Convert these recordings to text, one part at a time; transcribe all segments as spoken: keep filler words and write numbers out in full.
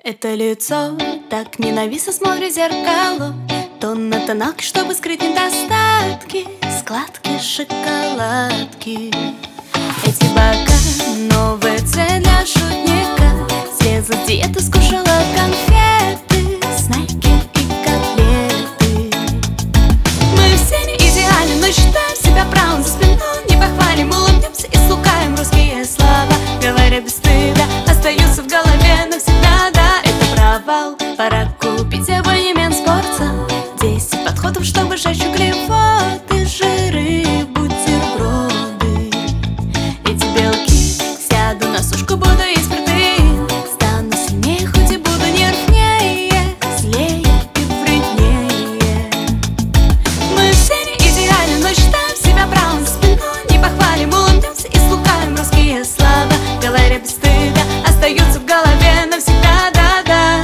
Это лицо так ненавистно смотрит в зеркало, тон на тонах, чтобы скрыть недостатки, складки, шоколадки. Эти бока — новая цель для шутника. Слезла с диеты, скушала конфеты, снеки и котлеты. Мы все не идеальны, но считаем себя правым. За спиной не похвалим, улыбнемся и слукаем. Русские слова, говоря без стыда, остаются в голове навсегда. Да, это провал. Пора купить абонемент спорта. Десять подходов, чтобы сжечь углеводы, жиры, бутерброды. Эти белки сяду на сушку, буду есть протеин. Стану сильнее, хоть и буду нервнее, злее и вреднее. Мы все не идеальны, но считаем себя правым. За спиной не похвалим, улыбнемся и слукаем. Русские слова, говоря без стыда, остаются в голове навсегда. Да-да.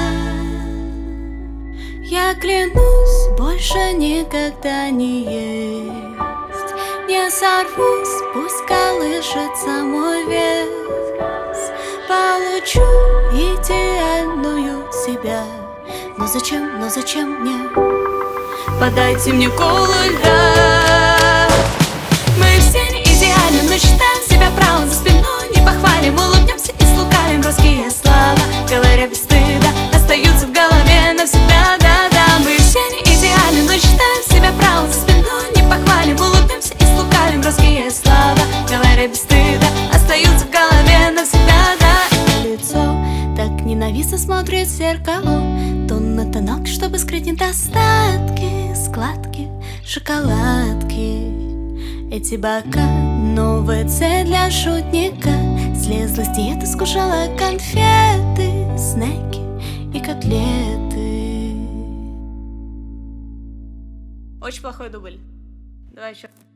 Я клянусь, больше никогда не есть. Не сорвусь, пусть колышется мой вес. Получу идеальную себя. Но зачем, но зачем мне? Подайте мне колу льда. Мы все не идеальны, но считаем себя правым. За спиной не похвалим, улыбнемся и слукаем. Русские слова, говоря без стыда, остаются в голове навсегда. Да-да, мы все не идеальны, но считаем себя правым. За спиной не похвалим, улыбнемся и слукаем. Русские слова, говоря без стыда, остаются в голове навсегда. Да, это лицо так ненавистно смотрит в зеркало, тон на тонах, чтобы скрыть недостатки, складки, шоколадки. Эти бока — новая цель для шутника. Слезла с диеты, скушала конфеты, снеки и котлеты. Очень плохой дубль. Давай еще.